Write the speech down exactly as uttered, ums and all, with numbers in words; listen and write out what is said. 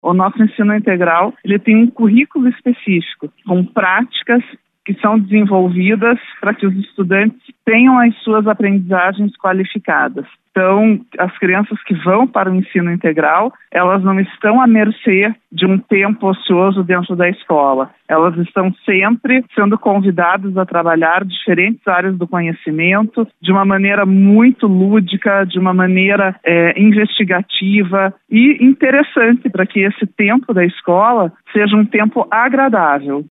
O nosso ensino integral, ele tem um currículo específico, com práticas que são desenvolvidas para que os estudantes tenham as suas aprendizagens qualificadas. Então, as crianças que vão para o ensino integral, elas não estão à mercê de um tempo ocioso dentro da escola. Elas estão sempre sendo convidadas a trabalhar diferentes áreas do conhecimento de uma maneira muito lúdica, de uma maneira é, investigativa e interessante para que esse tempo da escola seja um tempo agradável.